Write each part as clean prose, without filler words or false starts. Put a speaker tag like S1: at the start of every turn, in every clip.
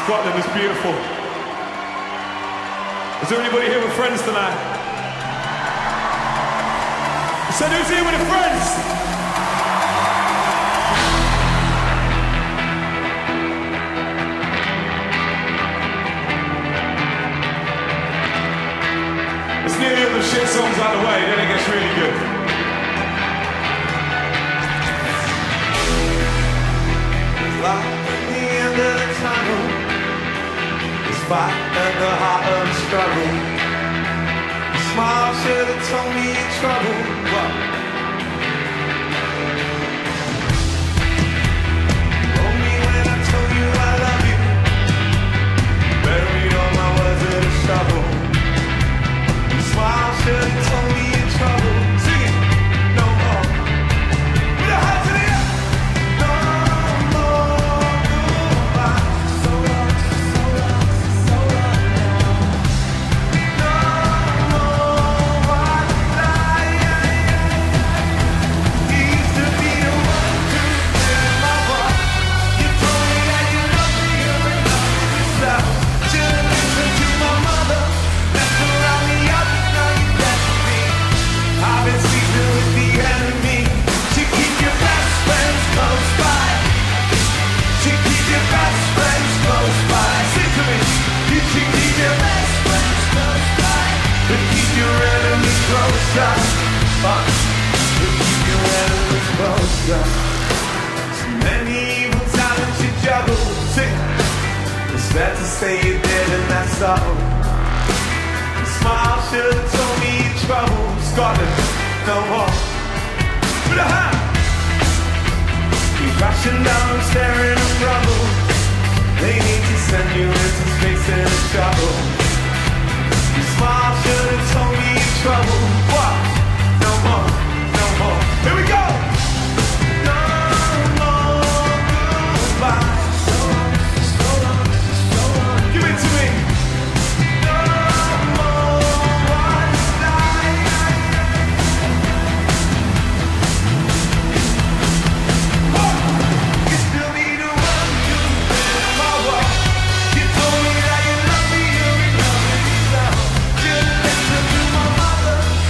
S1: Scotland is beautiful. Is there anybody here with friends tonight? So who's here with their friends? It's nearly all the shit songs out of the way, then it gets really good.
S2: It's light at the end of the tunnel. It's fight at the heart of the struggle. Your smile should have told me you're trouble. What? Told me when I told you I love you. Buried all my words in a shovel. Your smile should have told me you're trouble. Sing it, no more. With your hands in the air. No more goodbye. So long, so long, so long now. No more white lie. You used to be the one to fill my heart. You told me that you loved me, you loved yourself. Should've listened to my mother. Left around me up, now you left me. I've been sleeping with the enemy. To keep your best friends close by. To keep your best friends close by. Sing to me. You should keep your best friends close by. But keep your enemies closer. But keep your enemies closer. So many evil talents you juggle. Sing. It's fair to say you did, and that's all. Your smile should have told me you're trouble. Scotland, no more. With a hand. Keep crashing down, staring at rubble. They need to send you into space in a shuttle. Your smile should have told me you're trouble. What? No more, no more. Here we go. No more goodbye. So long, so long, so long. Give it to me. No more white lie. You still be the one to fill my world. You told me that you love me, you love yourself. Should've listened to my mother.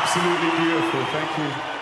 S1: Absolutely beautiful. Thank you.